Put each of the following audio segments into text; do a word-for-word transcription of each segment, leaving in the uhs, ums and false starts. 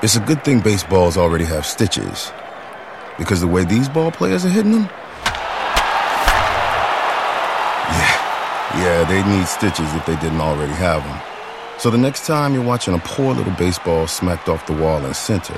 It's a good thing baseballs already have stitches, because the way these ball players are hitting them, yeah, yeah, they need stitches if they didn't already have them. So the next time you're watching a poor little baseball smacked off the wall in center,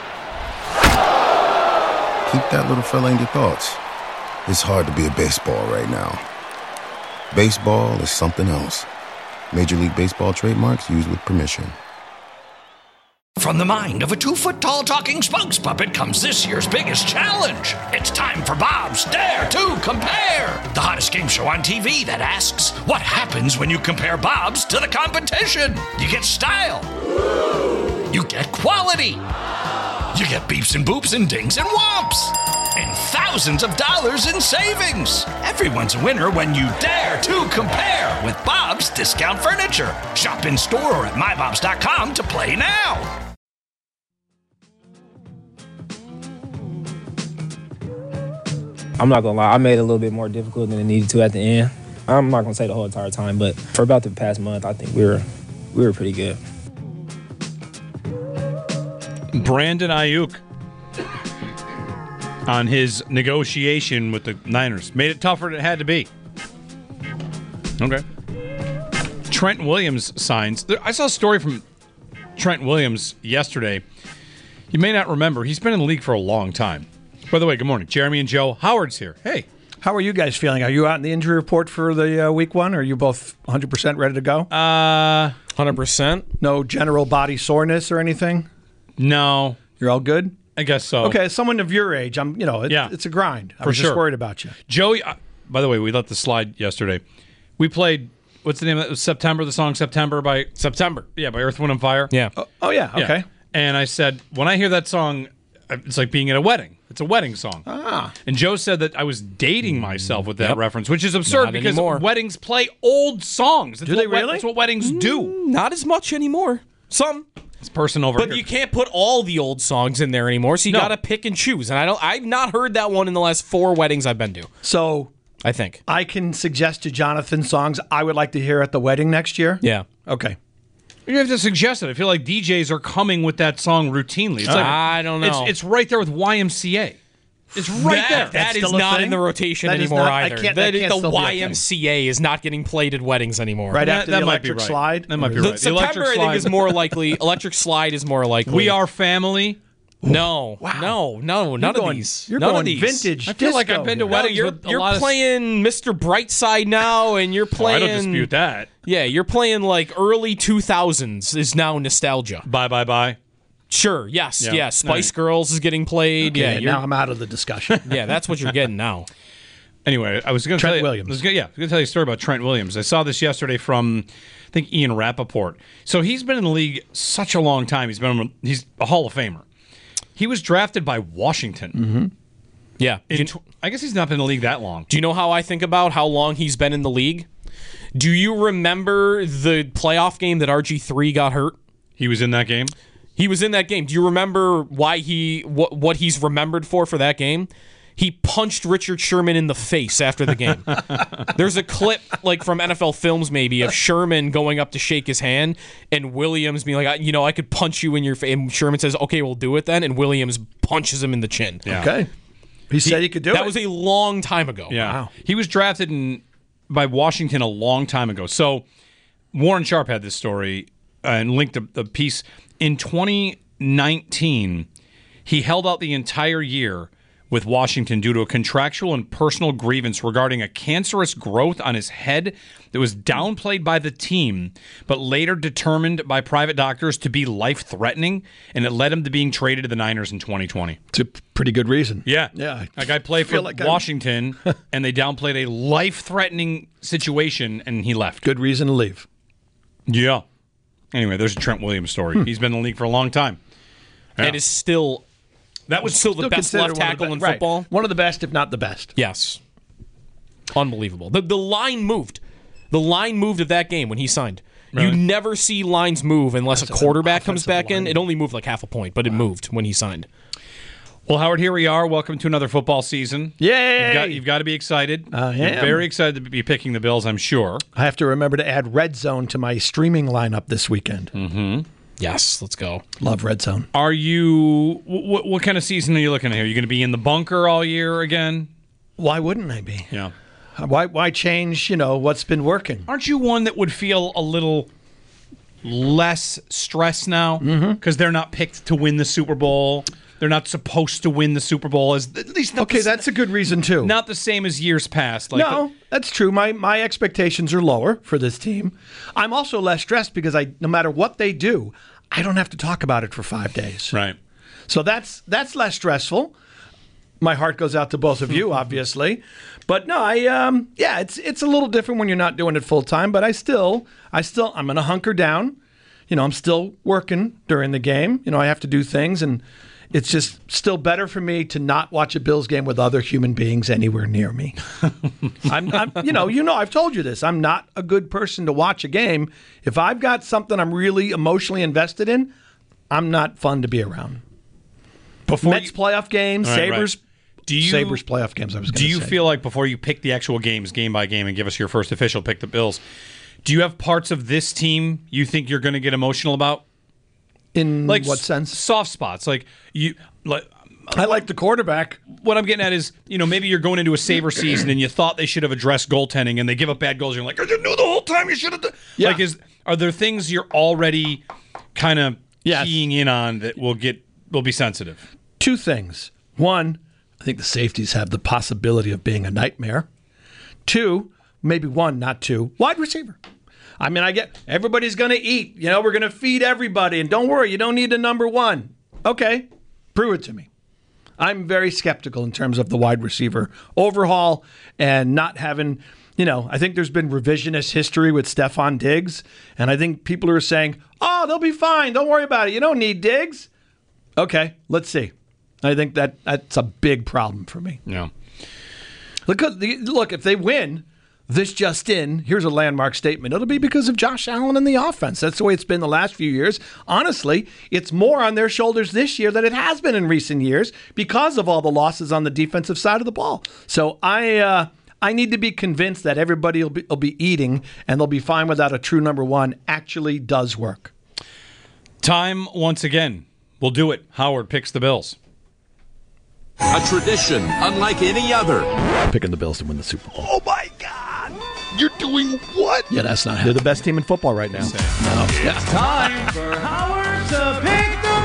keep that little fella in your thoughts. It's hard to be a baseball right now. Baseball is something else. Major League Baseball trademarks used with permission. From the mind of a two-foot-tall talking spokes puppet comes this year's biggest challenge. It's time for Bob's Dare to Compare, the hottest game show on T V that asks, what happens when you compare Bob's to the competition? You get style. You get quality. You get beeps and boops and dings and whomps. And thousands of dollars in savings. Everyone's a winner when you dare to compare with Bob's Discount Furniture. Shop in store or at my bobs dot com to play now. I'm not gonna lie, I made it a little bit more difficult than it needed to at the end. I'm not gonna say the whole entire time, but for about the past month, I think we were we were pretty good. Brandon Ayuk on his negotiation with the Niners made it tougher than it had to be. Okay. Trent Williams signs. I saw a story from Trent Williams yesterday. You may not remember, he's been in the league for a long time. By the way, good morning. Jeremy and Joe. Howard's here. Hey. How are you guys feeling? Are you out in the injury report for the uh, week one? Or are you both one hundred percent ready to go? Uh, one hundred percent. No general body soreness or anything? No. You're all good? I guess so. Okay, as someone of your age, I'm. You know, it, Yeah. it's a grind. I For was sure. just worried about you. Joey, uh, by the way, we let the slide yesterday. We played, what's the name of it? September, the song September by... September. Yeah, by Earth, Wind and Fire. Yeah. Oh, oh yeah, Yeah. okay. And I said, when I hear that song, it's like being at a wedding. It's a wedding song. Ah. And Joe said that I was dating myself with that Yep. reference, which is absurd Not because anymore. weddings play old songs. That's Do they what wed- really? That's what weddings do. Not as much anymore. Some. This person over But here. you can't put all the old songs in there anymore, so you No. got to pick and choose. And I don't I've not heard that one in the last four weddings I've been to. So I think. I can suggest to Jonathan songs I would like to hear at the wedding next year? Yeah. Okay. You have to suggest it. I feel like D Js are coming with that song routinely. It's like, I don't know. It's, it's right there with Y M C A. It's right that, there. That That's is still a not thing? in the rotation That is anymore not- I either. can't- That that is- can't the still be a Y thing. M C A is not getting played at weddings anymore. Right That- after that the might be electric right. slide? That might be The right. The September, electric I think, slide. is more likely. Electric Slide is more likely. We Are Family. No. Wow. No, no, none going- of these. You're none going of these. vintage I feel like disco I've been to here. No, weddings you're with a you're lot of... playing Mister Brightside now, and you're Oh, I playing. don't dispute that. Yeah, you're playing like early two thousands is now nostalgia. Bye, bye, bye. Sure, yes, Yeah. yeah. Spice Alright. Girls is getting played. Yeah, yeah, you're, now I'm out of the discussion. yeah, that's what you're getting now. Anyway, I was going to Trent tell you, Williams. I was gonna, yeah, I was going to tell you a story about Trent Williams. I saw this yesterday from, I think, Ian Rappaport. So he's been in the league such a long time. He's been he's a Hall of Famer. He was drafted by Washington. Mm-hmm. Yeah. Do In you, tw- I guess he's not been in the league that long. do you know how I think about how long he's been in the league? Do you remember the playoff game that R G three got hurt? He was in that game. He was in that game. Do you remember why he what what he's remembered for for that game? He punched Richard Sherman in the face after the game. There's a clip like from N F L Films maybe of Sherman going up to shake his hand and Williams being like, I- you know, I could punch you in your face. And Sherman says, okay, we'll do it then. And Williams punches him in the chin. Yeah. Okay. He said he could do That it. was a long time ago. Yeah. Wow. He was drafted in, by Washington a long time ago. So Warren Sharp had this story uh, and linked the, the piece. In twenty nineteen, he held out the entire year with Washington due to a contractual and personal grievance regarding a cancerous growth on his head that was downplayed by the team, but later determined by private doctors to be life-threatening, and it led him to being traded to the Niners in twenty twenty. It's a pretty good reason. Yeah. Yeah. Like I played for feel like I'm- Washington, and they downplayed a life-threatening situation, and he left. Good reason to leave. Yeah. Anyway, there's a Trent Williams story. He's been in the league for a long time. Yeah. And is still That was still the Still best considered left one of the tackle be- in right. football. One of the best, if not the best. Yes. Unbelievable. The the line moved. The line moved of that game when he signed. Really? You never see lines move unless a Offensive- quarterback comes offensive back in. line. It only moved like half a point, but it moved when he signed. Well, Howard, here we are. Welcome to another football season. Yay! You've got, you've got to be excited. I You're am. very excited to be picking the Bills, I'm sure. I have to remember to add Red Zone to my streaming lineup this weekend. Mm-hmm. Yes, let's go. Love Red Zone. Are you? What, what kind of season are you looking at here? Are you going to be in the bunker all year again? Why wouldn't I be? Yeah. Why why change, you know, what's been working? Aren't you one that would feel a little less stressed now? Because mm-hmm. they're not picked to win the Super Bowl. They're not supposed to win the Super Bowl. As at least okay, the, that's a good reason too. Not the same as years past. Like, no, that's true. My my expectations are lower for this team. I'm also less stressed because I, no matter what they do, I don't have to talk about it for five days. Right. So that's that's less stressful. My heart goes out to both of you, obviously. But no, I um, yeah, it's it's a little different when you're not doing it full time. But I still, I still, I'm going to hunker down. You know, I'm still working during the game. You know, I have to do things, and it's just still better for me to not watch a Bills game with other human beings anywhere near me. I'm, I'm, you know, you know, I've told you this. I'm not a good person to watch a game. If I've got something I'm really emotionally invested in, I'm not fun to be around. Before Mets you, playoff games, right, Sabres. Right. Do you, Sabres playoff games, I was going to say. Do you feel like before you pick the actual games, game by game, and give us your first official pick, the Bills, do you have parts of this team you think you're going to get emotional about? In like what sense? Soft spots. Like you, like I like the quarterback. What I'm getting at is, you know, maybe you're going into a Sabre season and you thought they should have addressed goaltending, and they give up bad goals. You're like, I knew the whole time you should have done. Yeah. Like, is are there things you're already kind of yes. keying in on that will get will be sensitive? Two things. One, I think the safeties have the possibility of being a nightmare. Two, maybe one, not two, wide receiver. I mean, I get everybody's going to eat. You know, we're going to feed everybody. And don't worry, you don't need a number one. Okay, prove it to me. I'm very skeptical in terms of the wide receiver overhaul and not having, you know, I think there's been revisionist history with Stephon Diggs. And I think people are saying, oh, they'll be fine. Don't worry about it. You don't need Diggs. Okay, let's see. I think that that's a big problem for me. Yeah. Look, look, if they win this just in, here's a landmark statement. It'll be because of Josh Allen and the offense. That's the way it's been the last few years. Honestly, it's more on their shoulders this year than it has been in recent years because of all the losses on the defensive side of the ball. So I uh, I need to be convinced that everybody will be, will be eating and they'll be fine without a true number one actually does work. Time once again. We'll do it. Howard picks the Bills. A tradition unlike any other. Picking the Bills to win the Super Bowl. Oh, my God. You're doing what? Yeah, that's not. They're the best team in football right now. No. It's time for Howard to pick the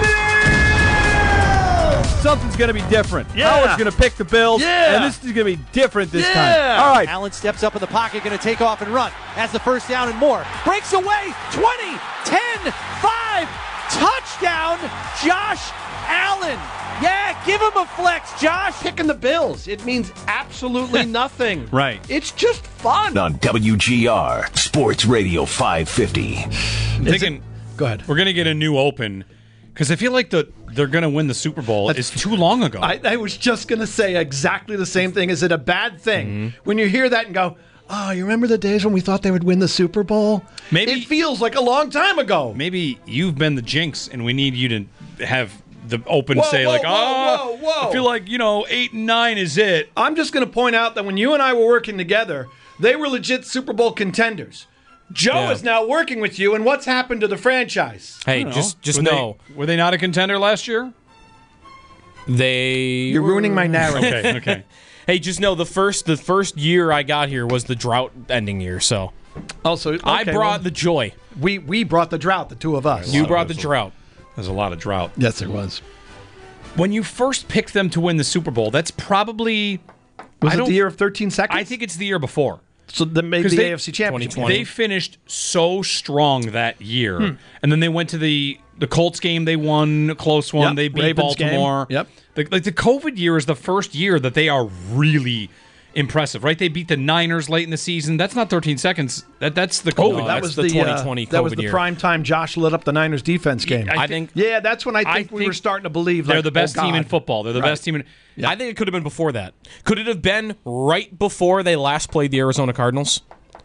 Bills. Something's going to be different. Yeah. Howard's going to pick the Bills, yeah. and this is going to be different this yeah. time. All right. Allen steps up in the pocket, going to take off and run. Has the first down and more. Breaks away. twenty, ten, five. Touchdown, Josh Allen. Yeah, give him a flex, Josh. Picking the Bills. It means absolutely nothing. Right. It's just fun. On W G R, Sports Radio five fifty. I'm thinking, Go ahead. We're going to get a new open because I feel like the they're going to win the Super Bowl is too long ago. I, I was just going to say exactly the same thing. Is it a bad thing mm-hmm. when you hear that and go, oh, you remember the days when we thought they would win the Super Bowl? Maybe it feels like a long time ago. Maybe you've been the jinx, and we need you to have the open whoa, say whoa, like, whoa, oh, whoa, whoa. I feel like, you know, eight and nine is it. I'm just going to point out that when you and I were working together, they were legit Super Bowl contenders. Joe Yeah. is now working with you, and what's happened to the franchise? Hey, know. just just were know They, were they not a contender last year? they. You're ruining my narrative. Okay, okay. Hey, just know the first the first year I got here was the drought ending year, so Also, okay, I brought well, the joy. we we brought the drought, the two of us. You brought the drought. There's a lot of drought. Yes, there was. When you first picked them to win the Super Bowl, that's probably Was I it don't- the year of thirteen seconds? I think it's the year before. so. They made the Because they- A F C Championship. twenty twenty. They finished so strong that year, and then they went to the the Colts game. They won a close one. Yep. They beat Ravens game. Baltimore. Yep. The, like the COVID year is the first year that they are really impressive, right? They beat the Niners late in the season. That's not thirteen seconds. That that's the COVID. No, that that's was the the, twenty twenty uh, That was COVID the year. prime time Josh lit up the Niners defense game. I think yeah, that's when I think I we think were starting to believe they're like, the best oh, team in God. football. They're the Right. best team in. I think it could have been before that. Could it have been right before they last played the Arizona Cardinals?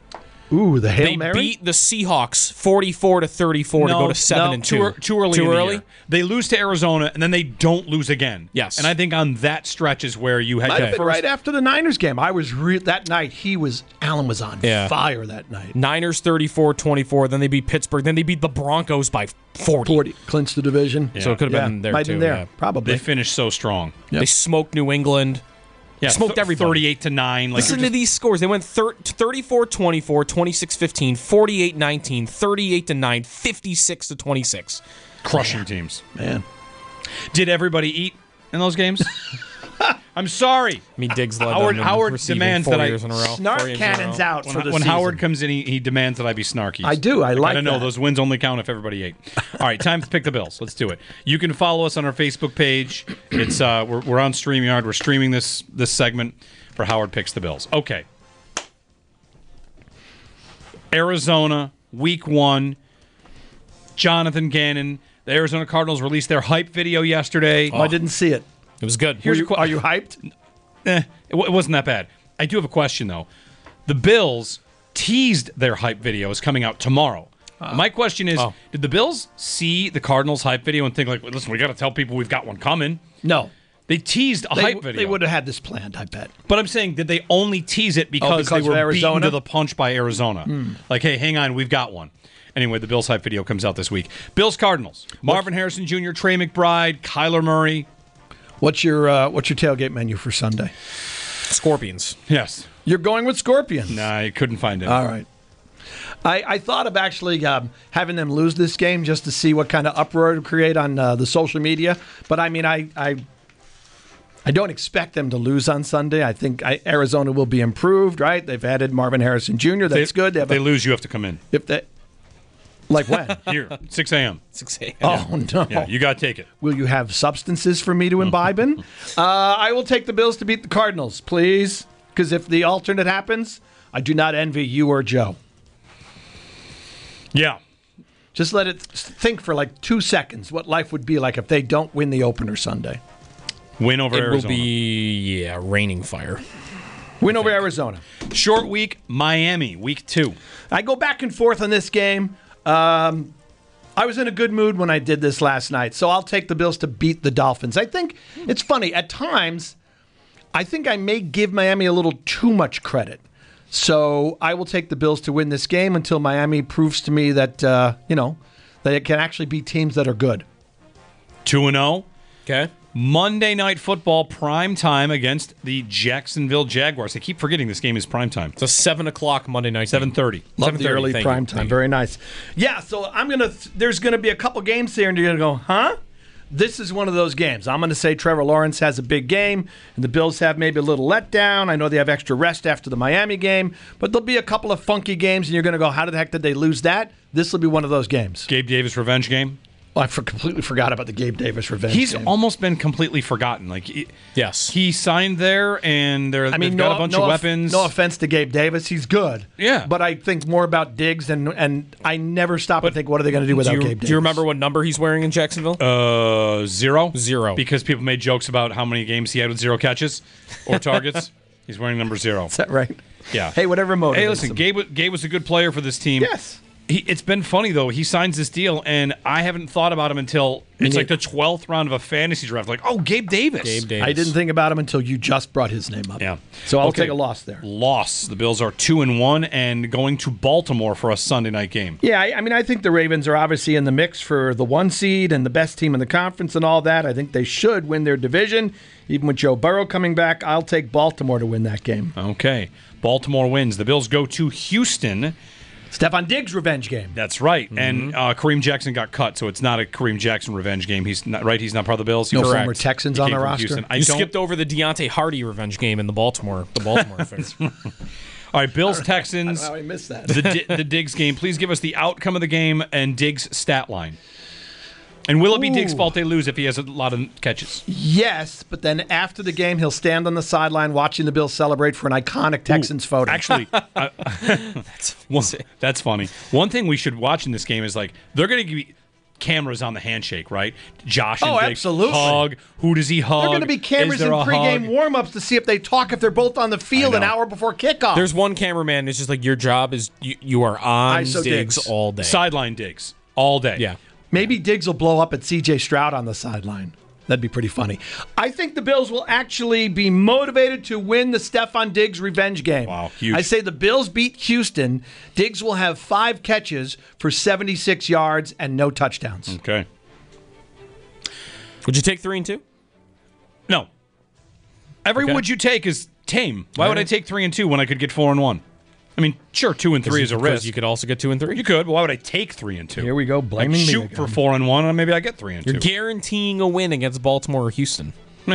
Ooh, the Hail They Mary? beat the Seahawks forty-four to thirty-four to go to seven no, and too, two. ear- too early. Too in the early. year. They lose to Arizona, and then they don't lose again. Yes. And I think on that stretch is where you had Might your have been first. right after the Niners game. I was re- that night. He was Allen was on Yeah. fire that night. Niners thirty-four twenty-four. Then they beat Pittsburgh. Then they beat the Broncos by forty. forty clinched the division. So it could have Yeah, been there might too. have been there. yeah. Probably. They finished so strong. They smoked New England. Yeah, Smoked th- everybody. thirty-eight to nine. Like Listen you're to these scores. They went thirty-four twenty-four, twenty-six fifteen, forty-eight nineteen, thirty-eight to nine, fifty-six to twenty-six. just crushing teams. Man. Did everybody eat in those games? I'm sorry. I mean, Diggs led Howard- them in Howard receiving demands four that I- years in a row. four Snark years in a row. cannons out for When, the when season. Howard comes in, he, he demands that I be snarky. I do. I like I don't know. that. Those wins only count if everybody ate. All right, time to pick the Bills. Let's do it. You can follow us on our Facebook page. It's uh, we're, we're on StreamYard. We're streaming this this segment for Howard Picks the Bills. Okay. Arizona, week one. Jonathan Gannon. The Arizona Cardinals released their hype video yesterday. Oh, I didn't see it. It was good. Here's Were a you, que- are you hyped? Eh, it, w- it wasn't that bad. I do have a question, though. The Bills teased their hype video is coming out tomorrow. My question is, Oh. did the Bills see the Cardinals hype video and think, like, listen, we got to tell people we've got one coming? No. They teased a They, hype video. they would have had this planned, I bet. But I'm saying, did they only tease it because, Oh, because they of were beaten Arizona? to the punch by Arizona? Like, hey, hang on, we've got one. Anyway, the Bills hype video comes out this week. Bills Cardinals. Marvin Harrison Junior, Trey McBride, Kyler Murray. What's your uh, what's your tailgate menu for Sunday? Scorpions. Yes. You're going with Scorpions. Nah, I couldn't find it. All right. I, I thought of actually um, having them lose this game just to see what kind of uproar it would create on uh, the social media. But I mean, I, I I don't expect them to lose on Sunday. I think I, Arizona will be improved, right? They've added Marvin Harrison Junior That's They- good. They If have they a, lose, you have to come in. if they, like when? Here, six a.m. six a.m. Oh, no. Yeah, you got to take it. Will you have substances for me to imbibe in? uh, I will take the Bills to beat the Cardinals, please. Because if the alternate happens, I do not envy you or Joe. Yeah. Just let it think for like two seconds what life would be like if they don't win the opener Sunday. Win over It Arizona. will be, yeah, raining fire. Win over Arizona. Short week, Miami, week two. I go back and forth on this game. Um, I was in a good mood when I did this last night, so I'll take the Bills to beat the Dolphins. I think it's funny. At times, I think I may give Miami a little too much credit. So I will take the Bills to win this game until Miami proves to me that, uh, you know, they can actually beat teams that are good. two and oh. Okay. Monday Night Football prime time against the Jacksonville Jaguars. I keep forgetting this game is prime time. It's a seven o'clock Monday night. seven thirty. Love the seven thirty, early thank you, prime thank time. you. Very nice. Yeah, so I'm gonna. There's gonna be a couple games here, and you're gonna go, huh? This is one of those games. I'm gonna say Trevor Lawrence has a big game, and the Bills have maybe a little letdown. I know they have extra rest after the Miami game, but there'll be a couple of funky games, and you're gonna go, how the heck did they lose that? This will be one of those games. Gabe Davis revenge game. Oh, I for, completely forgot about the Gabe Davis revenge. He's game. almost been completely forgotten. Like he, Yes. he signed there, and they're, I mean, they've no, got a bunch no of off- weapons. No offense to Gabe Davis, he's good. Yeah. but I think more about Diggs, and and I never stop and think, what are they going to do without do, you, Gabe Davis? do you remember what number he's wearing in Jacksonville? Uh, zero. Zero. Because people made jokes about how many games he had with zero catches or targets. He's wearing number zero. Is that right? Yeah. Hey, whatever motivates Hey, listen, him. Gabe, wa- Gabe was a good player for this team. Yes. He, it's been funny, though. He signs this deal, and I haven't thought about him until it's like the twelfth round of a fantasy draft. Like, oh, Gabe Davis. Gabe Davis. I didn't think about him until you just brought his name up. Yeah. So I'll Okay. take a loss there. Loss. The Bills are two and one and going to Baltimore for a Sunday night game. Yeah, I, I mean, I think the Ravens are obviously in the mix for the one seed and the best team in the conference and all that. I think they should win their division. Even with Joe Burrow coming back, I'll take Baltimore to win that game. Okay. Baltimore wins. The Bills go to Houston. Stephon Diggs revenge game. That's right. Mm-hmm. And uh, Kareem Jackson got cut, so it's not a Kareem Jackson revenge game. He's not right. He's not part of the Bills. No He's former correct. Texans He on came the from roster. Houston. I You don't- skipped over the Deontay Hardy revenge game in the Baltimore, the Baltimore affairs. All right, Bills Texans. How I missed that. the Di- the Diggs game. Please give us the outcome of the game and Diggs' stat line. And will it be Diggs' Ooh. fault they lose if he has a lot of catches? Yes, but then after the game, he'll stand on the sideline watching the Bills celebrate for an iconic Texans photo. Actually, uh, that's, one, that's funny. One thing we should watch in this game is like they're going to be cameras on the handshake, right? Josh Oh, and Diggs absolutely. hug. Who does he hug? There are going to be cameras Is in there a pregame hug? warm-ups to see if they talk if they're both on the field I an know. hour before kickoff. There's one cameraman. It's just like your job is you, you are on I S O Diggs Diggs. all day. Sideline Diggs all day. Yeah. Maybe Diggs will blow up at C J Stroud on the sideline. That'd be pretty funny. I think the Bills will actually be motivated to win the Stephon Diggs revenge game. Wow, huge. I say the Bills beat Houston. Diggs will have five catches for seventy-six yards and no touchdowns. Okay. Would you take three and two? No. Every Okay. would you take is tame. Why All would I right. take three and two when I could get four and one? I mean, sure, two and three is a Because risk. You could also get two and three. You could, but why would I take three and two? Here we go, I'd blaming me shoot again. for four and one, and maybe I get three and You're two. guaranteeing a win against Baltimore or Houston.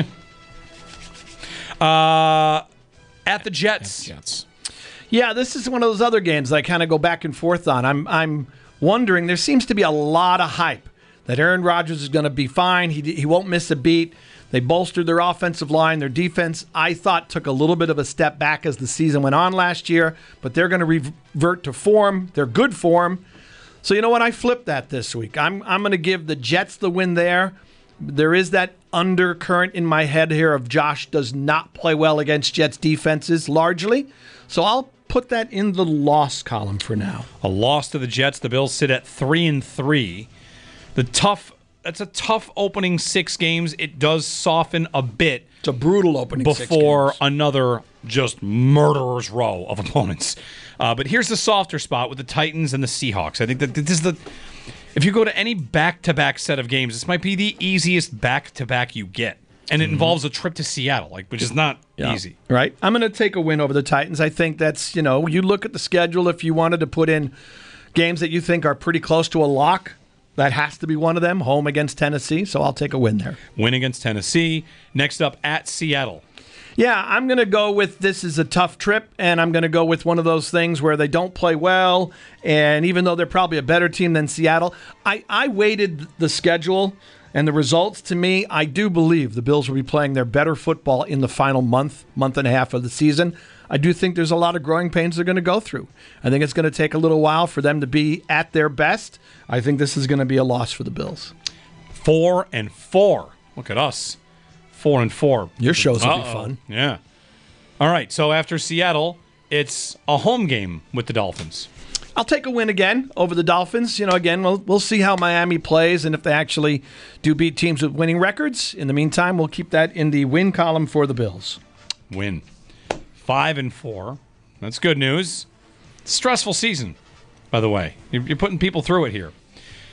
Uh, at the Jets. Jets. Yeah, this is one of those other games that I kind of go back and forth on. I'm I'm wondering. There seems to be a lot of hype that Aaron Rodgers is going to be fine. He he won't miss a beat. They bolstered their offensive line. Their defense, I thought, took a little bit of a step back as the season went on last year, but they're going to revert to form. They're good form. So you know what? I flipped that this week. I'm I'm going to give the Jets the win there. There is that undercurrent in my head here of Josh does not play well against Jets defenses largely. So I'll put that in the loss column for now. A loss to the Jets. The Bills sit at three and three. The tough. That's a tough opening six games. It does soften a bit It's a brutal opening six before games. another just murderer's row of opponents. Uh, but here's the softer spot with the Titans and the Seahawks. I think that this is the. If you go to any back-to-back set of games, this might be the easiest back-to-back you get, and it involves a trip to Seattle, like which is not easy. Right. I'm going to take a win over the Titans. I think that's, you know, you look at the schedule, if you wanted to put in games that you think are pretty close to a lock, that has to be one of them, home against Tennessee. So I'll take a win there. Win against Tennessee. Next up, at Seattle. Yeah, I'm going to go with this is a tough trip, and I'm going to go with one of those things where they don't play well, and even though they're probably a better team than Seattle, I, I weighted the schedule and the results. To me, I do believe the Bills will be playing their better football in the final month, month and a half of the season. I do think there's a lot of growing pains they're going to go through. I think it's going to take a little while for them to be at their best. I think this is going to be a loss for the Bills. Four and four. Look at us. Four and four. Your shows will be Uh-oh. fun. Yeah. All right. So after Seattle, it's a home game with the Dolphins. I'll take a win again over the Dolphins. You know, again, we'll we'll see how Miami plays and if they actually do beat teams with winning records. In the meantime, we'll keep that in the win column for the Bills. Win. Five and four. That's good news. Stressful season, by the way. You're, you're putting people through it here.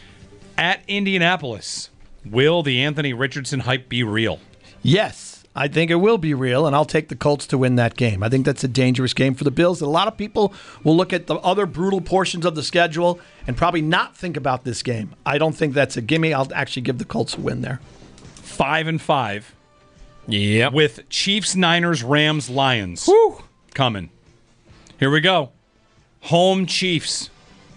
At Indianapolis, will the Anthony Richardson hype be real? Yes, I think it will be real, and I'll take the Colts to win that game. I think that's a dangerous game for the Bills. A lot of people will look at the other brutal portions of the schedule and probably not think about this game. I don't think that's a gimme. I'll actually give the Colts a win there. Five and five. Yep. With Chiefs, Niners, Rams, Lions Woo. coming. Here we go. Home Chiefs.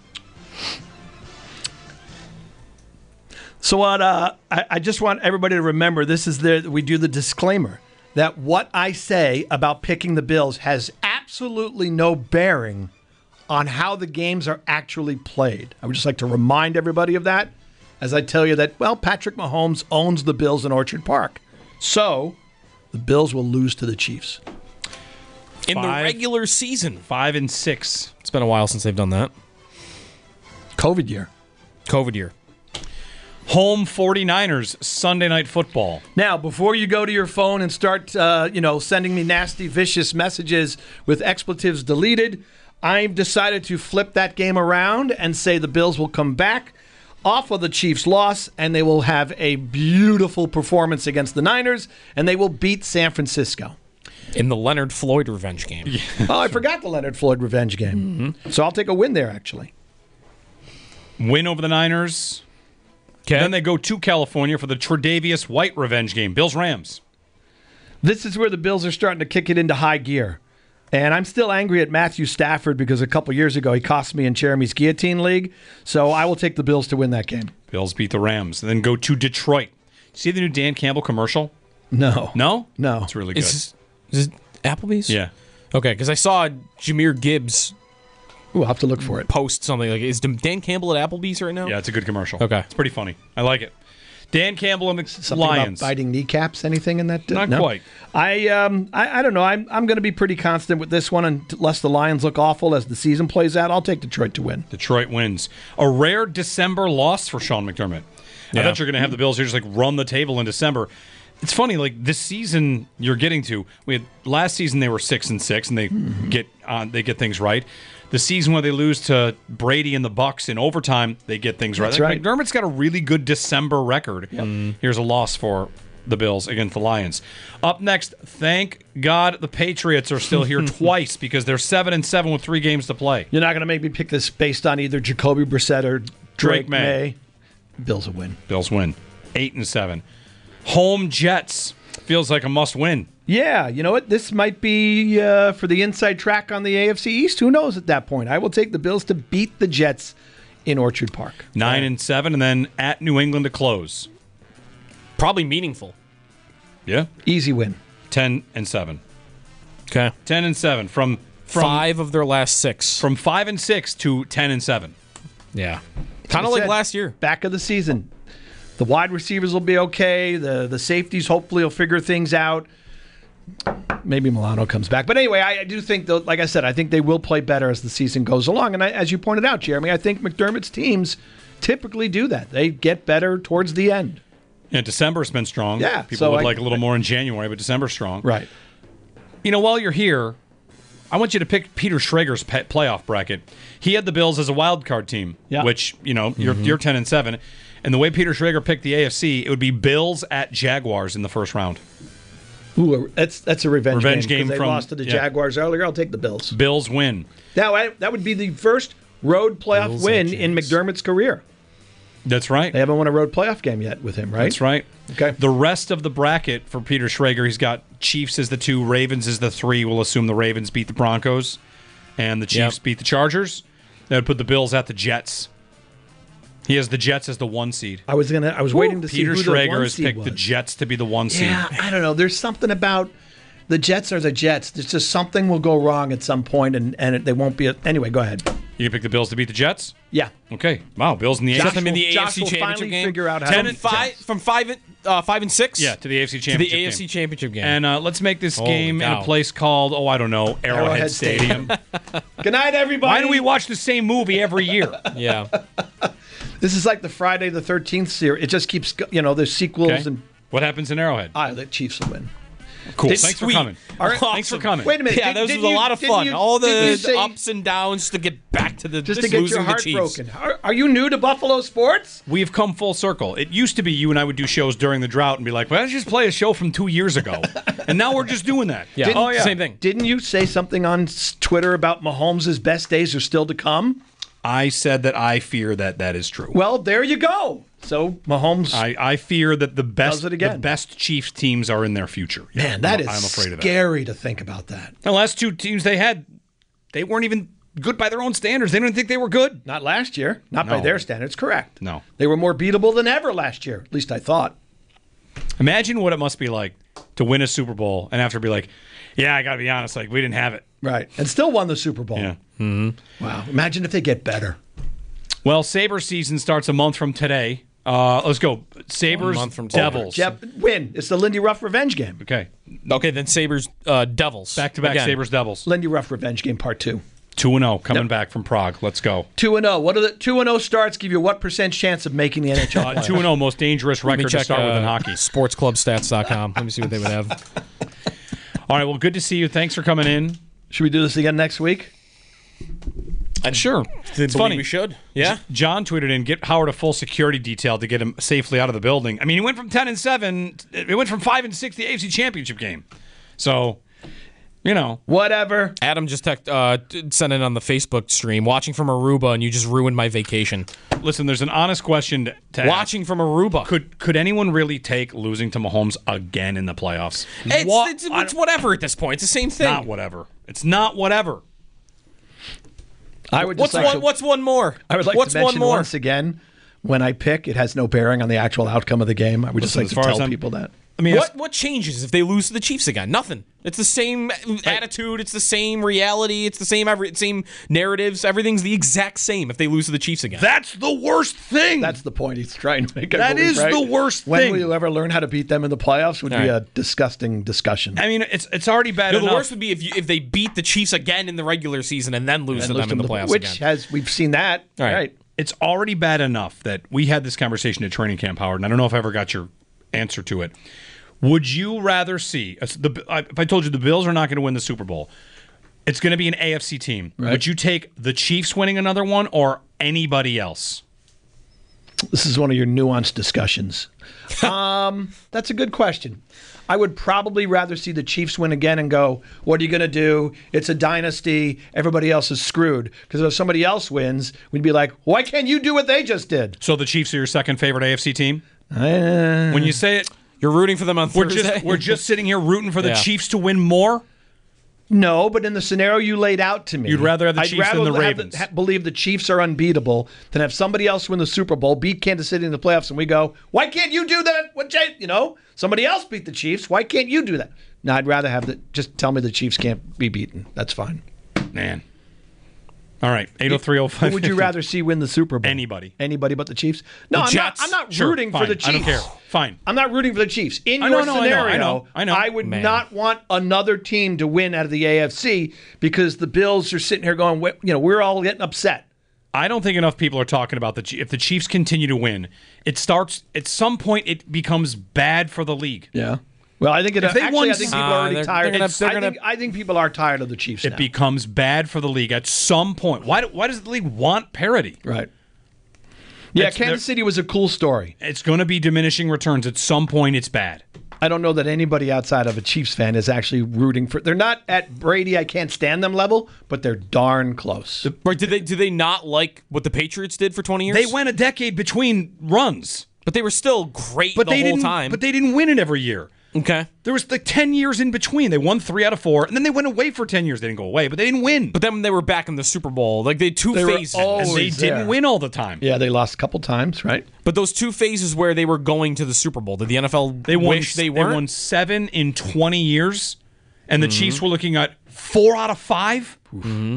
So what? Uh, I, I just want everybody to remember this is the we do the disclaimer that what I say about picking the Bills has absolutely no bearing on how the games are actually played. I would just like to remind everybody of that as I tell you that, well, Patrick Mahomes owns the Bills in Orchard Park. So the Bills will lose to the Chiefs. In the Five. regular season. Five and six. It's been a while since they've done that. COVID year. COVID year. Home 49ers, Sunday Night Football. Now, before you go to your phone and start, uh, you know, sending me nasty, vicious messages with expletives deleted, I've decided to flip that game around and say the Bills will come back off of the Chiefs' loss, and they will have a beautiful performance against the Niners, and they will beat San Francisco. In the Leonard Floyd revenge game. Oh, I forgot the Leonard Floyd revenge game. Mm-hmm. So I'll take a win there, actually. Win over the Niners. Okay. Then they go to California for the Tre'Davious White revenge game. Bills-Rams. This is where the Bills are starting to kick it into high gear. And I'm still angry at Matthew Stafford because a couple years ago he cost me in Jeremy's Guillotine League. So I will take the Bills to win that game. Bills beat the Rams. And then go to Detroit. See the new Dan Campbell commercial? No. No? No. It's really good. Is this, is it Applebee's? Yeah. Okay, because I saw Jahmyr Gibbs Ooh, I'll have to look for it. post something like, is Dan Campbell at Applebee's right now? Yeah, it's a good commercial. Okay. It's pretty funny. I like it. Dan Campbell and the Something Lions. about biting kneecaps? Anything in that? Uh, Not no? quite. I um I, I don't know. I'm I'm going to be pretty constant with this one unless the Lions look awful as the season plays out. I'll take Detroit to win. Detroit wins. A rare December loss for Sean McDermott. I thought you were going to have the Bills here just like run the table in December. It's funny, like this season you're getting to. We had last season they were six and six, and they Mm-hmm. get on. They get things right. The season where they lose to Brady and the Bucks in overtime, they get things right. That's Like, right. McDermott's got a really good December record. Here's a loss for the Bills against the Lions. Up next, thank God the Patriots are still here twice because they're seven and seven with three games to play. You're not going to make me pick this based on either Jacoby Brissett or Drake, Drake May. May. Bills will win. Bills win eight and seven. Home Jets feels like a must win. Yeah, you know what? This might be uh, for the inside track on the A F C East. Who knows at that point? I will take the Bills to beat the Jets in Orchard Park. Nine and seven, and then at New England to close. Probably meaningful. Yeah, Easy win. ten and seven. Okay. Ten and seven from from Five of their last six. from five and six to ten and seven. Yeah. Kind of I like said, last year. Back of the season. The wide receivers will be okay. The the safeties hopefully will figure things out. Maybe Milano comes back. But anyway, I, I do think, though, like I said, I think they will play better as the season goes along. And I, as you pointed out, Jeremy, I think McDermott's teams typically do that. They get better towards the end. Yeah, December's been strong. Yeah, people so would I- like a little more in January, but December's strong. Right. You know, while you're here, I want you to pick Peter Schrager's pe- playoff bracket. He had the Bills as a wild card team, Yeah. which you know you're you're ten and seven, and the way Peter Schrager picked the A F C, it would be Bills at Jaguars in the first round. Ooh, that's that's a revenge, Revenge game. game 'cause they from- lost to the yeah. Jaguars earlier. I'll take the Bills. Bills win. Now, I, that would be the first road playoff Bills win and in Jags. McDermott's career. That's right. They haven't won a road playoff game yet with him, right? That's right. Okay. The rest of the bracket for Peter Schrager, he's got Chiefs as the two, Ravens as the three. We'll assume the Ravens beat the Broncos, and the Chiefs Yep. beat the Chargers. That would put the Bills at the Jets. He has the Jets as the one seed. I was gonna. I was waiting to Peter see who Schrager the one has seed picked was. the Jets to be the one seed. Yeah, I don't know. There's something about the Jets are the Jets. There's just something will go wrong at some point, and and it, they won't be. A, anyway, go ahead. You can pick the Bills to beat the Jets? Yeah. Okay. Wow, Bills in the Josh A F C. them in the will- A F Josh C will Championship finally game. figure out how Ten to and five from five and uh, five and six. Yeah, to the A F C to Championship the A F game. C Championship game. And uh, let's make this Holy game in a cow. place called, oh, I don't know, Arrowhead, Arrowhead Stadium. Good night, everybody. Why do we watch the same movie every year? yeah. This is like the Friday the thirteenth series. It just keeps, go- you know, there's sequels Okay. and. What happens in Arrowhead? Ah, the Chiefs will win. Cool. Did- Thanks Sweet. for coming. All right. Thanks for coming. Wait a minute. Yeah, did- this didn't was a you- lot of didn't fun. you- All didn't you the say- ups and downs to get back to the just just to get losing your heart the Chiefs. broken. Are, are you new to Buffalo sports? We've come full circle. It used to be you and I would do shows during the drought and be like, well, let's just play a show from two years ago. And now we're just doing that. Yeah. Didn't- oh yeah. Same thing. Didn't you say something on s- Twitter about Mahomes' best days are still to come? I said that I fear that that is true. Well, there you go. So Mahomes, I, I fear that the best Does it again. the best Chiefs teams are in their future. Yeah, man, that is I'm afraid of that. scary to think about that. The last two teams they had, they weren't even good by their own standards. They didn't think they were good. Not last year, not by No. their standards. Correct. No. They were more beatable than ever last year. At least I thought. Imagine what it must be like to win a Super Bowl and after be like, yeah, I got to be honest, like we didn't have it. Right, and still won the Super Bowl. Yeah. Wow. Imagine if they get better. Well, Sabres season starts a month from today. Uh, let's go. Sabres, month from today. Devils. Jeff, win. It's the Lindy Ruff revenge game. Okay. Okay, then Sabres, uh, Devils. Back to back Again. Sabres, Devils. Lindy Ruff revenge game part two. two and oh coming Yep. back from Prague. Let's go. Two and zero. What are the two and zero starts? Give you what percent chance of making the N H L? Uh, playoffs? two and oh most dangerous Let me record to check start with in uh, hockey. sports club stats dot com. Let me see what they would have. All right, well, good to see you. Thanks for coming in. Should we do this again next week? And Sure. It's funny. We should. Yeah. John tweeted in, get Howard a full security detail to get him safely out of the building. I mean, he went from ten and seven. It went from five and six to the A F C Championship game. So, you know. Whatever. Adam just text, uh, t- sent it on the Facebook stream. Watching from Aruba, and you just ruined my vacation. Listen, there's an honest question to, to ask. Watching from Aruba. Could could anyone really take losing to Mahomes again in the playoffs? It's, What- it's, it's whatever at this point. It's the same thing. Not whatever. It's not whatever. I would What's just like one? to, What's one more? I would like What's to mention one more? once again when I pick, it has no bearing on the actual outcome of the game. I would just Listen, like as to far as tell I'm- people that. I mean, what what changes if they lose to the Chiefs again? Nothing. It's the same attitude. It's the same reality. It's the same every same narratives. Everything's the exact same if they lose to the Chiefs again. That's the worst thing. That's the point he's trying to make. I That believe, is right? the worst when thing. will you ever learn how to beat them in the playoffs would All be right. a disgusting discussion. I mean, it's it's already bad No, enough. the worst would be if you, if they beat the Chiefs again in the regular season and then lose And to lose them in the to playoffs which again. has we've seen that. All right. right. It's already bad enough that we had this conversation at training camp, Howard, and I don't know if I ever got your answer to it. Would you rather see uh, the? If I told you the Bills are not going to win the Super Bowl, it's going to be an A F C team. Right. Would you take the Chiefs winning another one or anybody else? This is one of your nuanced discussions. um, that's a good question. I would probably rather see the Chiefs win again and go, what are you going to do? It's a dynasty. Everybody else is screwed. Because if somebody else wins, we'd be like, why can't you do what they just did? So the Chiefs are your second favorite A F C team? Uh, When you say it, You're rooting for them on we're Thursday. just we're just sitting here rooting for the Yeah. Chiefs to win more. No, but in the scenario you laid out to me, You'd rather have the I'd Chiefs rather than the have Ravens. ha- believe the Chiefs are unbeatable than have somebody else win the Super Bowl, beat Kansas City in the playoffs, and we go, why can't you do that? What, Jay? You know, somebody else beat the Chiefs. Why can't you do that? No, I'd rather have the just tell me the Chiefs can't be beaten. That's fine. Man. All right, eight oh three oh five. Who would you rather see win the Super Bowl? Anybody. Anybody but the Chiefs? No, The I'm Jets? not. I'm not Sure, rooting fine. for the Chiefs. I don't care. Fine. I'm not rooting for the Chiefs. In I your know, no, I know, scenario, I know, I know. would Man. not want another team to win out of the A F C because the Bills are sitting here going, "Wait," you know, we're all getting upset. I don't think enough people are talking about the Chiefs. If the Chiefs continue to win, it starts at some point. It becomes bad for the league. Yeah. Well, I think it, If they actually, won I think people Uh, are already they're- tired. they're gonna- It's- they're I, gonna- think, I think people are tired of the Chiefs It now. becomes bad for the league at some point. Why? do- Why does the league want parity? right. Yeah, It's- Kansas they're- City was a cool story. It's going to be diminishing returns. At some point, it's bad. I don't know that anybody outside of a Chiefs fan is actually rooting for. They're not at Brady, I can't stand them level, but they're darn close. Right, did they do they not like what the Patriots did for twenty years? They went a decade between runs, but they were still great but the they whole didn't. time. But they didn't win it every year. okay. There was like ten years in between. They won three out of four, and then they went away for ten years. They didn't go away, but they didn't win. But then they were back in the Super Bowl. Like they had two They were phases. always and they there. didn't win all the time. Yeah, they lost a couple times, right? But those two phases where they were going to the Super Bowl, did the N F L They won. wish they They weren't? won seven in twenty years, and the Chiefs were looking at four out of five. Mm-hmm.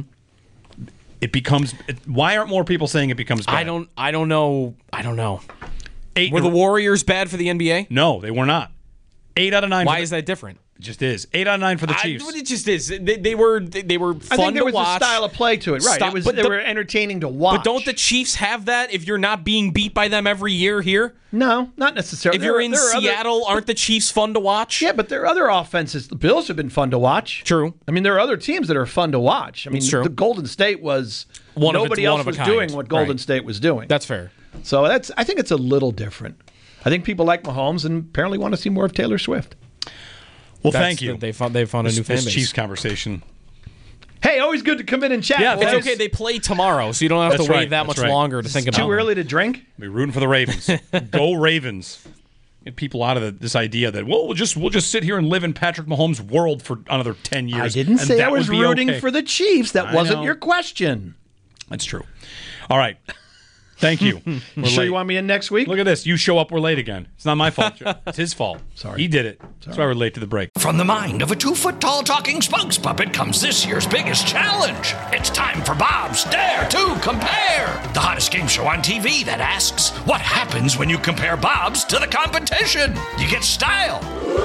It becomes. It, why aren't more people saying it becomes bad? I don't. I don't know. I don't know. Eight Were in the a- Warriors bad for the N B A? No, they were not. Eight out of nine. Why for the- is that different? It just is. Eight out of nine for the I- Chiefs. it just is. They, they were. They, they were fun I think there to was watch. a style of play to it, right? Stop- it was but they the- were entertaining to watch. But don't the Chiefs have that? If you're not being beat by them every year here, No, not necessarily. if There you're are- in there are other- Seattle, aren't the Chiefs fun to watch? Yeah, but there are other offenses. The Bills have been fun to watch. True. I mean, there are other teams that are fun to watch. I mean, It's true. the Golden State was One of its- nobody one else of a was kind. doing what Golden Right. State was doing. That's fair. So that's. I think it's a little different. I think people like Mahomes and apparently want to see more of Taylor Swift. well, That's thank you. the- They found. They found this, a new fan this base. Chiefs conversation. Hey, always good to come in and chat. Yeah, boys. It's thanks. okay. They play tomorrow, so you don't have That's to wait right, that that's much right. longer to think about. Too it. early to drink. Be rooting for the Ravens. Go Ravens. Get people out of the, this idea that well, we'll just we'll just sit here and live in Patrick Mahomes' world for another ten years. I didn't and say that I was would be rooting okay. for the Chiefs. That I wasn't know. your question. That's true. All right. Thank you. You We're sure late. you want me in next week? Look at this. You show up, we're late again. It's not my fault. It's his fault. Sorry. He did it. That's why we're late to the break. From the mind of a two-foot-tall talking spokes puppet comes this year's biggest challenge. It's time for Bob's Dare to Compare, the hottest game show on T V that asks, what happens when you compare Bob's to the competition? You get style.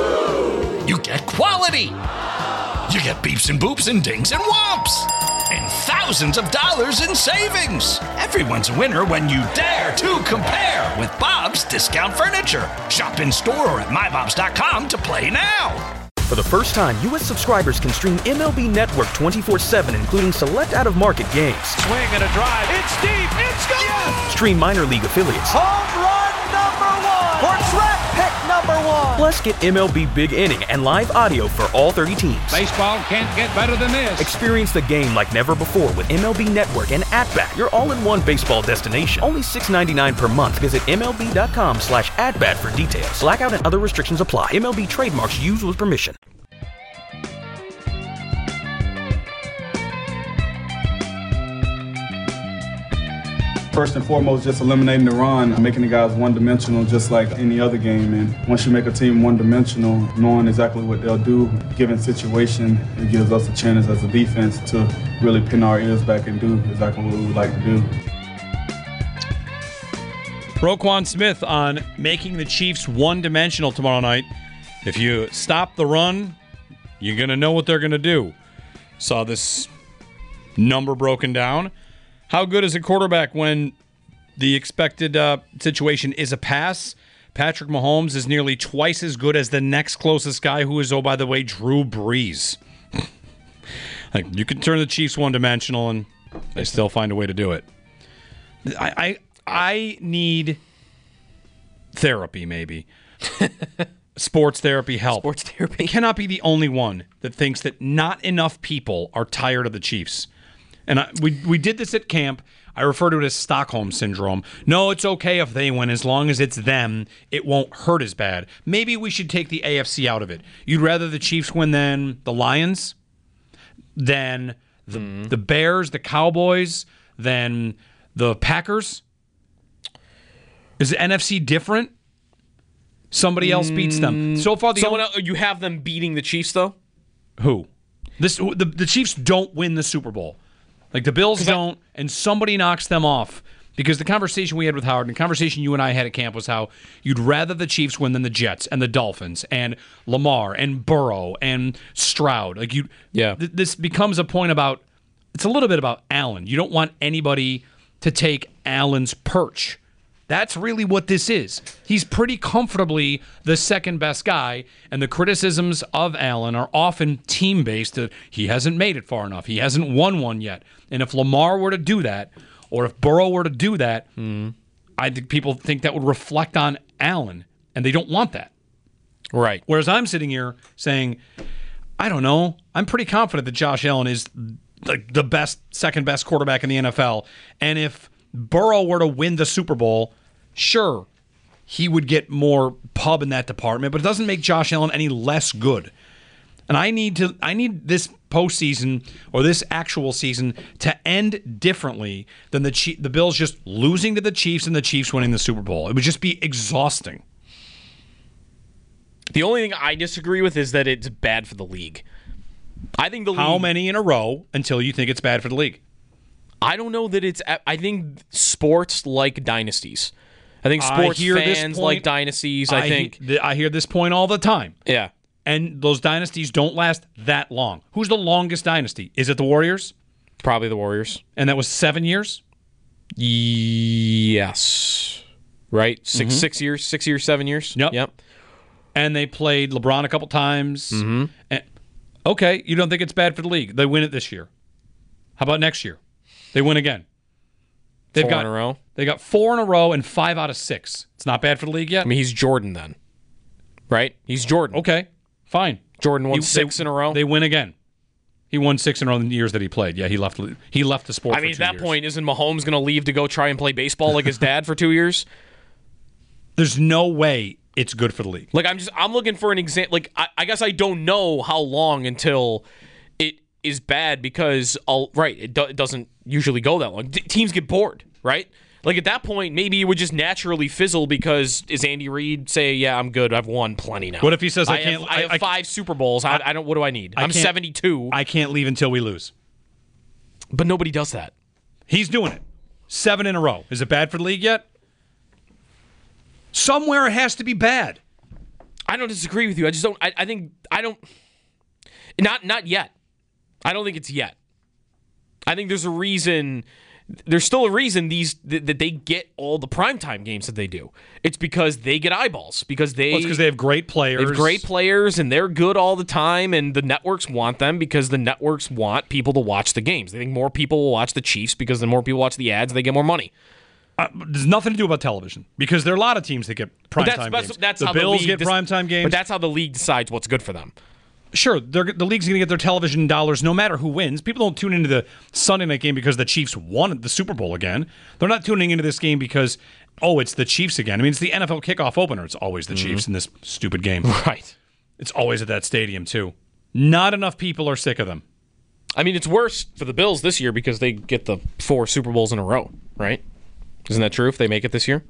You get quality. You get beeps and boops and dings and whomps. And thousands of dollars in savings. Everyone's a winner when you dare to compare with Bob's Discount Furniture. Shop in store or at my bobs dot com to play now. For the first time, U S subscribers can stream M L B Network twenty-four seven, including select out-of-market games. Swing and a drive. It's deep. It's gone. Yes! Stream minor league affiliates. Home run number one. Or draft pick number one. Plus, get M L B Big Inning and live audio for all thirty teams. Baseball can't get better than this. Experience the game like never before with M L B Network and At-Bat, your all-in-one baseball destination. Only six ninety-nine per month. Visit M L B dot com slash at-bat for details. Blackout and other restrictions apply. M L B trademarks used with permission. First and foremost, just eliminating the run, making the guys one-dimensional just like any other game. And once you make a team one-dimensional, knowing exactly what they'll do, given situation, it gives us a chance as a defense to really pin our ears back and do exactly what we would like to do. Roquan Smith on making the Chiefs one-dimensional tomorrow night. If you stop the run, you're going to know what they're going to do. Saw this number broken down. How good is a quarterback when the expected uh, situation is a pass? Patrick Mahomes is nearly twice as good as the next closest guy, who is, oh, by the way, Drew Brees. Like, you can turn the Chiefs one-dimensional, and they still find a way to do it. I I, I need therapy, maybe. Sports therapy help. Sports therapy. I cannot be the only one that thinks that not enough people are tired of the Chiefs. And I, we we did this at camp. I refer to it as Stockholm Syndrome. No, it's okay if they win. As long as it's them, it won't hurt as bad. Maybe we should take the A F C out of it. You'd rather the Chiefs win than the Lions? Than the, mm. the Bears, the Cowboys, than the Packers? Is the N F C different? Somebody else beats them. So far, the Someone only, else, you have them beating the Chiefs, though? Who? This the, the Chiefs don't win the Super Bowl. Like, the Bills don't, I, and somebody knocks them off. Because the conversation we had with Howard, and the conversation you and I had at camp, was how you'd rather the Chiefs win than the Jets and the Dolphins and Lamar and Burrow and Stroud. Like, you, yeah. Th- this becomes a point about, it's a little bit about Allen. You don't want anybody to take Allen's perch. That's really what this is. He's pretty comfortably the second best guy, and the criticisms of Allen are often team-based. That he hasn't made it far enough. He hasn't won one yet. And if Lamar were to do that, or if Burrow were to do that, mm. I think people think that would reflect on Allen, and they don't want that. Right. Whereas I'm sitting here saying, I don't know, I'm pretty confident that Josh Allen is like the best, second best quarterback in the N F L. And if Burrow were to win the Super Bowl, sure, he would get more pub in that department, but it doesn't make Josh Allen any less good. And I need to I need this postseason, or this actual season, to end differently than the Chief, the Bills just losing to the Chiefs and the Chiefs winning the Super Bowl. It would just be exhausting. The only thing I disagree with is that it's bad for the league. I think the league, How many in a row until you think it's bad for the league? I don't know that it's... I think sports like dynasties. I think sports I fans point, like dynasties. I, I think... He, I hear this point all the time. Yeah. And those dynasties don't last that long. Who's the longest dynasty? Is it the Warriors? Probably the Warriors. And that was seven years? Yes. Right? Six Mm-hmm. six years? Six years, seven years? Yep. Yep. And they played LeBron a couple times. Mm-hmm. And, okay, you don't think it's bad for the league. They win it this year. How about next year? They win again. They've four got, in a row? They got four in a row and five out of six. It's not bad for the league yet? I mean, he's Jordan then. Right? He's Jordan. Okay, fine. Jordan won he, six they, in a row? They win again. He won six in a row in the years that he played. Yeah, he left He left the sport I mean, for two at that years. point, isn't Mahomes going to leave to go try and play baseball like his dad for two years? There's no way it's good for the league. Like, I'm just, I'm looking for an example. Like, I, I guess I don't know how long until it is bad because, I'll, right, it, do, it doesn't usually go that long. D- teams get bored, right? Like, at that point, maybe it would just naturally fizzle because is Andy Reid say, yeah, I'm good, I've won plenty now. What if he says, I, I can't... Have, I have I, five Super Bowls. I, I don't. What do I need? I I'm seventy-two. I can't leave until we lose. But nobody does that. He's doing it. Seven in a row. Is it bad for the league yet? Somewhere it has to be bad. I don't disagree with you. I just don't. I, I think I don't. Not not yet. I don't think it's yet. I think there's a reason. There's still a reason these that, that they get all the primetime games that they do. It's because they get eyeballs. Because they. Well, it's because they have great players. They have great players, and they're good all the time. And the networks want them because the networks want people to watch the games. They think more people will watch the Chiefs because the more people watch the ads, they get more money. Uh, there's nothing to do about television because there are a lot of teams that get primetime that's, games. That's, that's the how Bills the get dis- primetime games. But that's how the league decides what's good for them. Sure, the league's going to get their television dollars no matter who wins. People don't tune into the Sunday night game because the Chiefs won the Super Bowl again. They're not tuning into this game because, oh, it's the Chiefs again. I mean, it's the N F L kickoff opener. It's always the mm-hmm. Chiefs in this stupid game. Right. It's always at that stadium, too. Not enough people are sick of them. I mean, it's worse for the Bills this year because they get the four Super Bowls in a row, right? Isn't that true if they make it this year?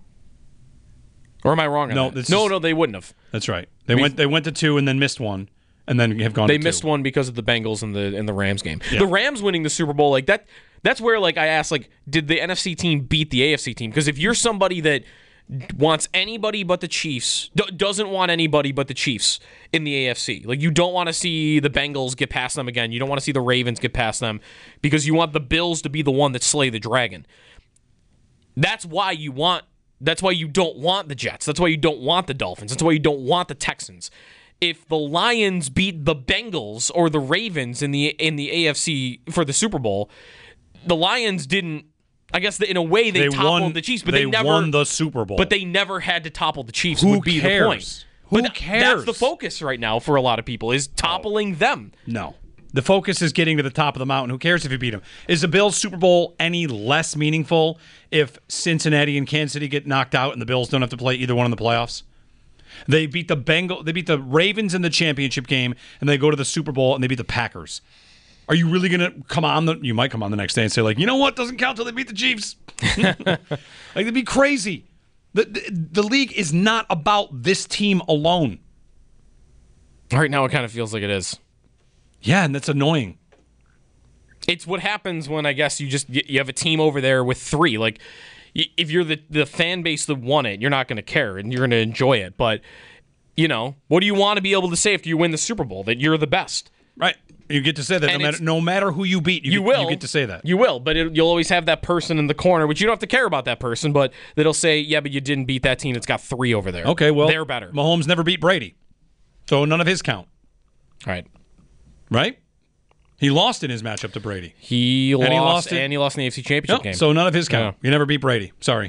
Or am I wrong on No, that? this no, is- no, they wouldn't have. That's right. They We- went they went to two and then missed one, and then have gone They to missed two. one because of the Bengals and the in the Rams game. Yeah. The Rams winning the Super Bowl, like that. That's where like I asked, like, did the N F C team beat the A F C team? Because if you're somebody that wants anybody but the Chiefs, d- doesn't want anybody but the Chiefs in the A F C, like you don't want to see the Bengals get past them again. You don't want to see the Ravens get past them because you want the Bills to be the one that slay the dragon. That's why you want. That's why you don't want the Jets. That's why you don't want the Dolphins. That's why you don't want the Texans. If the Lions beat the Bengals or the Ravens in the in the A F C for the Super Bowl, the Lions didn't. I guess in a way they, They toppled won- the Chiefs, but they they, never won the Super Bowl. But they never had to topple the Chiefs. Who would be cares? the point. Who But cares? That's the focus right now for a lot of people is toppling them. No. The focus is getting to the top of the mountain. Who cares if you beat them? Is the Bills' Super Bowl any less meaningful if Cincinnati and Kansas City get knocked out and the Bills don't have to play either one in the playoffs? They beat the Bengal, they beat the Ravens in the championship game, and they go to the Super Bowl and they beat the Packers. Are you really going to come on? The, you might come on the next day and say, like, you know what? Doesn't count till they beat the Chiefs. Like, it'd be crazy. The, the, the league is not about this team alone. Right now, it kind of feels like it is. Yeah, and that's annoying. It's what happens when I guess you just you have a team over there with three. Like, if you're the the fan base that won it, you're not going to care and you're going to enjoy it. But you know, what do you want to be able to say after you win the Super Bowl that you're the best? Right. You get to say that no And matter, no matter who you beat. You, You get, will. You get to say that. You will, but it, you'll always have that person in the corner, which you don't have to care about that person, but that'll say, yeah, but you didn't beat that team that's got three over there. Okay, well, they're better. Mahomes never beat Brady, so none of his count. Right. Right? He lost in his matchup to Brady. He And lost, he lost it- and he lost in the A F C Championship No, game. so none of his count. Yeah. You never beat Brady. Sorry.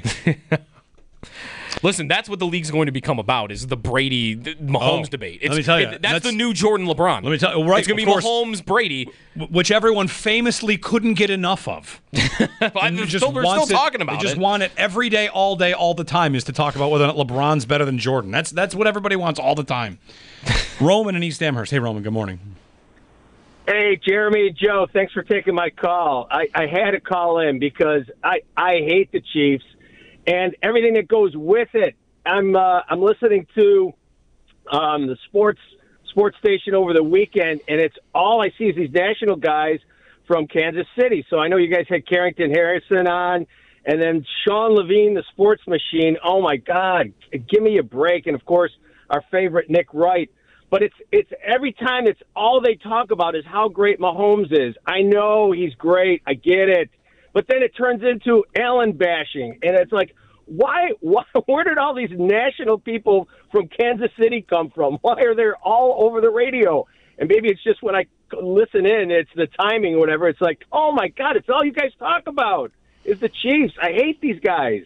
Listen, that's what the league's going to become about, is the Brady the Mahomes Oh, debate. let me tell you, that's, that's- the new Jordan LeBron. Let me tell you, right, It's going to of be course. Mahomes Brady. Which everyone famously couldn't get enough of. I'm Who still, we're still wants it- talking about They just it. want it every day, all day, all the time, is to talk about whether or not LeBron's better than Jordan. That's that's what everybody wants all the time. Roman in East Amherst. Hey, Roman, good morning. Hey, Jeremy and Joe, thanks for taking my call. I, I had to call in because I, I hate the Chiefs and everything that goes with it. I'm uh, I'm listening to um, the sports sports station over the weekend, and it's all I see is these national guys from Kansas City. So I know you guys had Carrington Harrison on, and then Sean Levine, the sports machine. Oh, my God, give me a break. And, of course, our favorite Nick Wright. But it's it's every time it's all they talk about is how great Mahomes is. I know he's great. I get it. But then it turns into Allen bashing. And it's like, why, why? Where did all these national people from Kansas City come from? Why are they all over the radio? And maybe it's just when I listen in, it's the timing or whatever. It's like, oh, my God, it's all you guys talk about is the Chiefs. I hate these guys.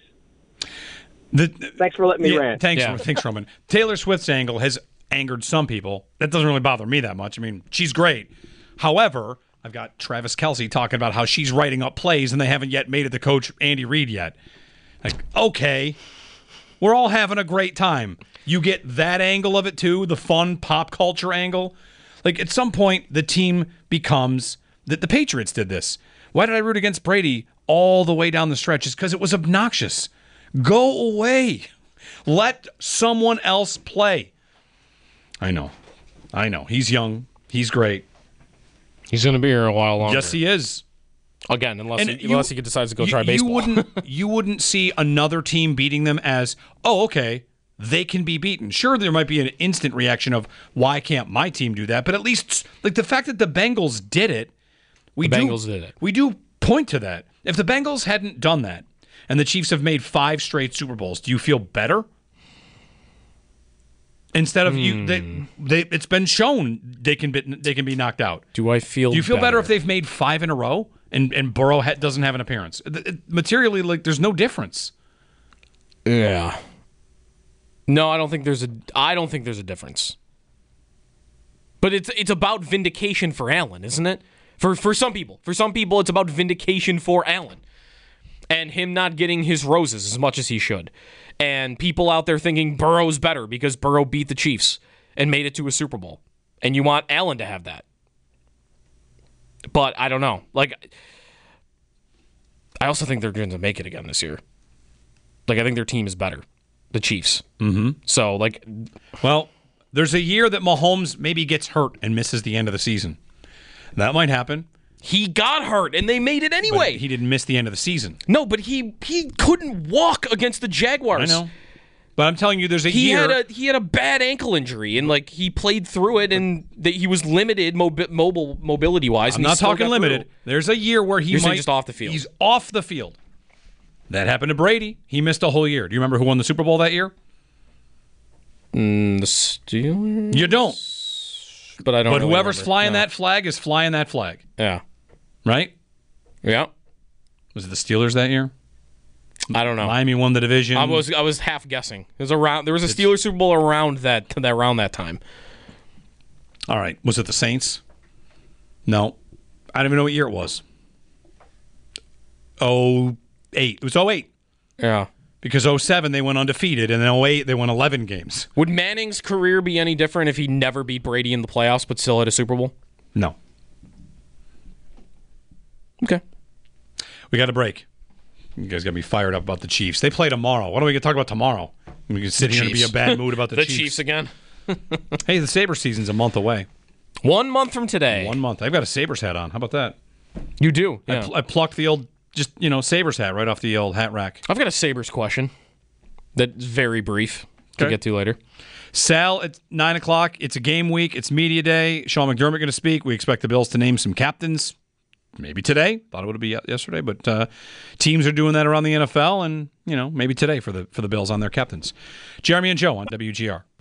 The, thanks for letting me yeah, rant. Thanks, Yeah. thanks, Roman. Taylor Swift's angle has angered some people. That doesn't really bother me that much. I mean, she's great. However, I've got Travis Kelce talking about how she's writing up plays and they haven't yet made it to coach Andy Reid yet. Like, okay, we're all having a great time. You get that angle of it too, the fun pop culture angle. Like, at some point, the team becomes that the Patriots did this. Why did I root against Brady all the way down the stretch? It's because it was obnoxious. Go away. Let someone else play. I know. I know. He's young. He's great. He's going to be here a while longer. Yes, he is. Again, unless And he, you- unless he decides to go you, try baseball. You wouldn't, you wouldn't see another team beating them as, oh, okay, they can be beaten. Sure, there might be an instant reaction of, why can't my team do that? But at least, like, the fact that the Bengals did it, we The do, Bengals did it. We do point to that. If the Bengals hadn't done that, and the Chiefs have made five straight Super Bowls, do you feel better? Instead of you, they, they, it's been shown they can be they can be knocked out. Do I feel? Do you feel better, better if they've made five in a row and and Burrow ha- doesn't have an appearance? It- it- materially, like, there's no difference. Yeah. No, I don't think there's a. I don't think there's a difference. But it's it's about vindication for Allen, isn't it? For for some people, for some people, it's about vindication for Allen, and him not getting his roses as much as he should, and people out there thinking Burrow's better because Burrow beat the Chiefs and made it to a Super Bowl, and you want Allen to have that. But I don't know. Like, I also think they're going to make it again this year. Like, I think their team is better, the Chiefs. Mm-hmm. So, like... Well, there's a year that Mahomes maybe gets hurt and misses the end of the season. That might happen. He got hurt, and they made it anyway. But he didn't miss the end of the season. No, but he he couldn't walk against the Jaguars. I know. But I'm telling you, there's a he year... Had a, he had a bad ankle injury, and, like, he played through it, and the, he was limited mobi- mobile mobility-wise. I'm not talking limited. Through. There's a year where he You're might... just off the field. He's off the field. That happened to Brady. He missed a whole year. Do you remember who won the Super Bowl that year? Mm, the Steelers? You don't. But I don't But really whoever's remember. flying no. that flag is flying that flag. Yeah. Right? Yeah. Was it the Steelers that year? I don't know. Miami won the division. I was I was half guessing. There was around there was a Steelers Super Bowl around that that around that time. All right. Was it the Saints? No. I don't even know what year it was. oh eight. It was oh eight. Yeah. Because oh seven they went undefeated, and then oh eight they won eleven games. Would Manning's career be any different if he never beat Brady in the playoffs but still had a Super Bowl? No. Okay. We got a break. You guys got me fired up about the Chiefs. They play tomorrow. What are we going to talk about tomorrow? We can sit The here and be Chiefs. a bad mood about the, the Chiefs. Chiefs again. Hey, the Sabres season's a month away. One month from today. One month. I've got a Sabres hat on. How about that? You do. I, Yeah. pl- I plucked the old, just, you know, Sabres hat right off the old hat rack. I've got a Sabres question that's very brief to Okay. get to later. Sal, at nine o'clock. It's a game week. It's media day. Sean McDermott going to speak. We expect the Bills to name some captains. Maybe today. Thought it would be yesterday, but uh, teams are doing that around the N F L, and you know maybe today for the for the Bills on their captains. Jeremy and Joe on W G R.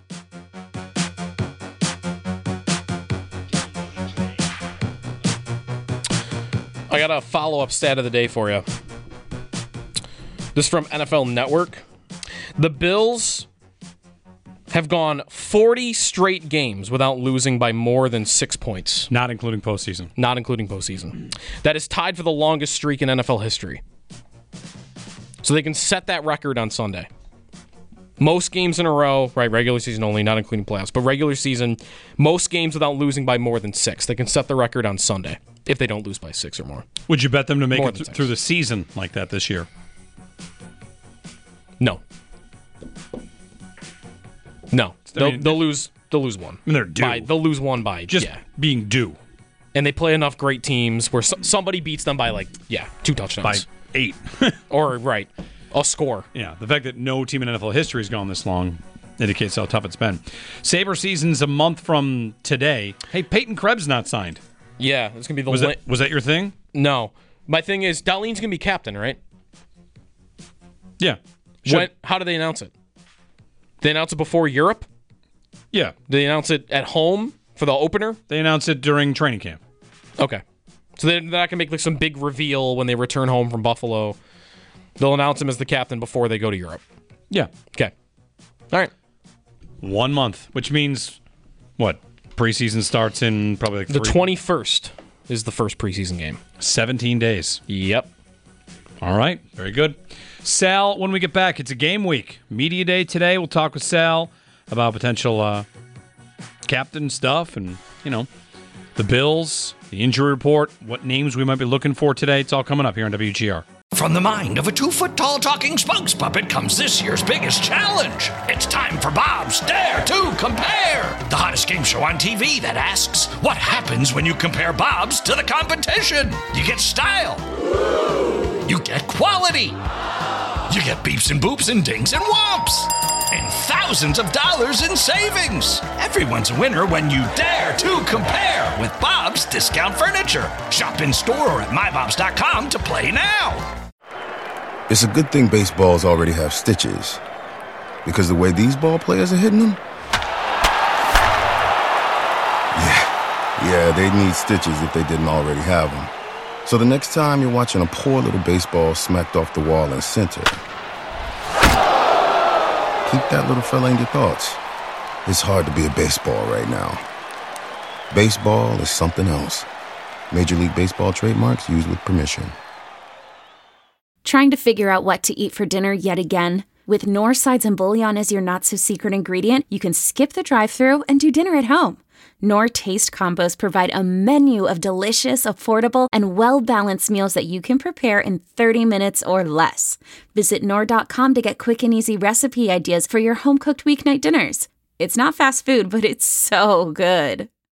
I got a follow-up stat of the day for you. This is from N F L Network. The Bills have gone forty straight games without losing by more than six points. Not including postseason. Not including postseason. That is tied for the longest streak in N F L history. So they can set that record on Sunday. Most games in a row, right, regular season only, not including playoffs, but regular season, most games without losing by more than six. They can set the record on Sunday if they don't lose by six or more. Would you bet them to make More it than th- six. through the season like that this year? No. No. I They'll, mean, they'll lose They'll lose one. I mean, they're due. By, they'll lose one by, Just yeah. being due. And they play enough great teams where so- somebody beats them by, like, yeah, two touchdowns. By eight. Or, right, a score. Yeah, the fact that no team in N F L history has gone this long indicates how tough it's been. Sabre season's a month from today. Hey, Peyton Krebs not signed. Yeah, it's going to be the... Was, li- that, was that your thing? No. My thing is, Darlene's going to be captain, right? Yeah. When, how do they announce it? They announce it before Europe? Yeah. They announce it at home for the opener? They announced it during training camp. Okay. So they're not going to make like some big reveal when they return home from Buffalo. They'll announce him as the captain before they go to Europe. Yeah. Okay. All right. One month, which means, what? Preseason starts in probably like The three, twenty-first is the first preseason game. seventeen days. Yep. All right. Very good. Sal, when we get back, it's a game week. Media day today. We'll talk with Sal about potential uh, captain stuff and, you know, the Bills, the injury report, what names we might be looking for today. It's all coming up here on W G R. From the mind of a two-foot-tall talking spokes puppet comes this year's biggest challenge. It's time for Bob's Dare to Compare, the hottest game show on T V that asks, what happens when you compare Bob's to the competition? You get style. You get quality. You get beeps and boops and dings and whomps. And thousands of dollars in savings. Everyone's a winner when you dare to compare with Bob's Discount Furniture. Shop in store or at my bobs dot com to play now. It's a good thing baseballs already have stitches. Because the way these ball players are hitting them? Yeah, yeah, they'd need stitches if they didn't already have them. So the next time you're watching a poor little baseball smacked off the wall in center, keep that little fella in your thoughts. It's hard to be a baseball right now. Baseball is something else. Major League Baseball trademarks used with permission. Trying to figure out what to eat for dinner yet again? With North Sides and Bouillon as your not-so-secret ingredient, you can skip the drive-thru and do dinner at home. Knorr Taste Combos provide a menu of delicious, affordable, and well-balanced meals that you can prepare in thirty minutes or less. Visit Knorr dot com to get quick and easy recipe ideas for your home-cooked weeknight dinners. It's not fast food, but it's so good.